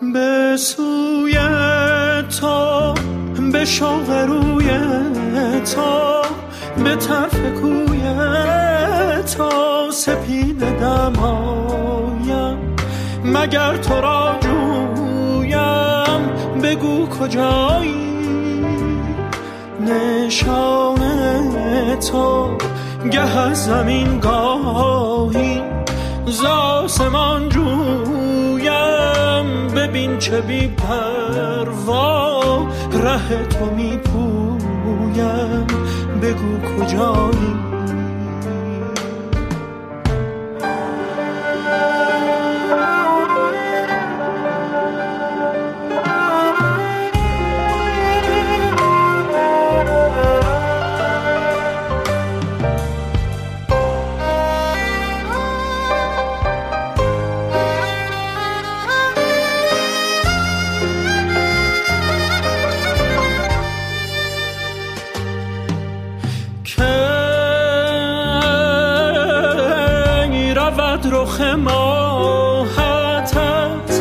به سوی تو، به شوق روی تو، به طرف کوی تو سپیده دمایم، مگر تو را جویم بگو کجایی. نشان تو گه از زمین گاهی ز آسمان جویم، ببین چه بی پروا ره تو می پویم، بگو کجایی. رخ ماهت از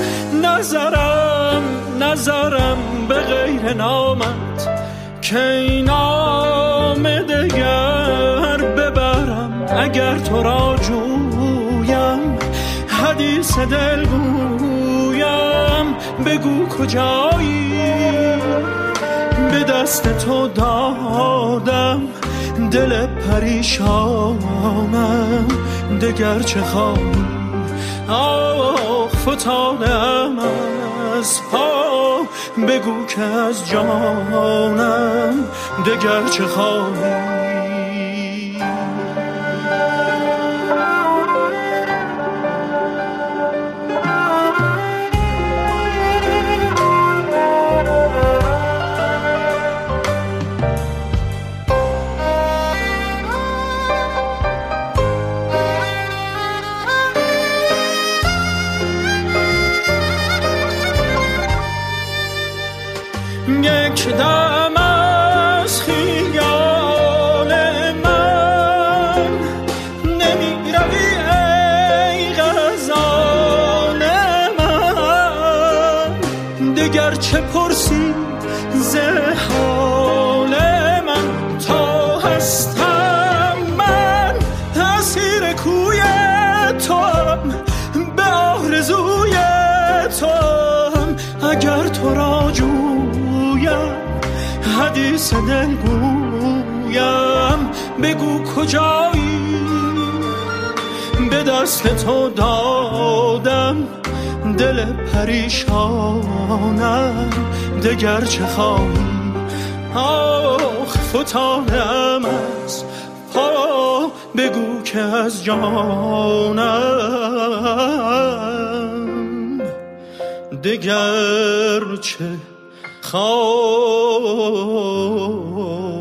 نظرم به غیر نامت، که نام دگر ببرم اگر تو را جویم. حدیث دل گویم بگو کجایی. به دست تو دادم دل پریشانم، دگر چه خواهی. آخ فتادم از پا، بگو که از جانم دگر چه خواهی. یک دم از خیال من نمی روی ای غزال من، دگر چه پرسی ز حال من. تا هستم من اسیر کوی توام، به آرزوی توام، اگر تو را حدیث دل گویم بگو کجایی. به دست تو دادم دل پریشانم، دگر چه خواهی. آخ فتادم از پا، بگو که از جانم دگر چه خواهی.